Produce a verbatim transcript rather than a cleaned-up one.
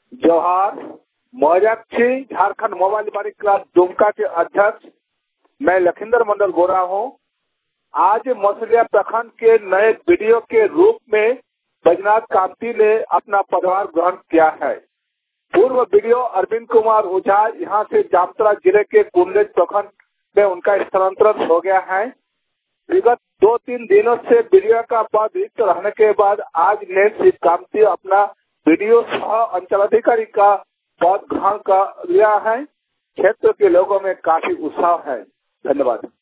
जोहार। मौजाक्षी झारखंड मोबाइल व्यापारिक क्लास दुमका के अध्यक्ष मैं लखिंदर मंडल बोल रहा हूँ। आज मौसलिया प्रखंड के नए वीडियो के रूप में बैजनाथ कामती ने अपना पदभार ग्रहण किया है। पूर्व वीडियो अरविंद कुमार ओझा यहाँ से जामताड़ा जिले के कुंडलेज प्रखंड में उनका स्थानांतरण हो गया है। विगत दो तीन दिनों से वीडियो का पद रिक्त रहने के बाद आज ने श्री कामती अपना वीडियो सह अंचलाधिकारी का पद ग्रहण कर लिया है। क्षेत्र के लोगों में काफी उत्साह है। धन्यवाद।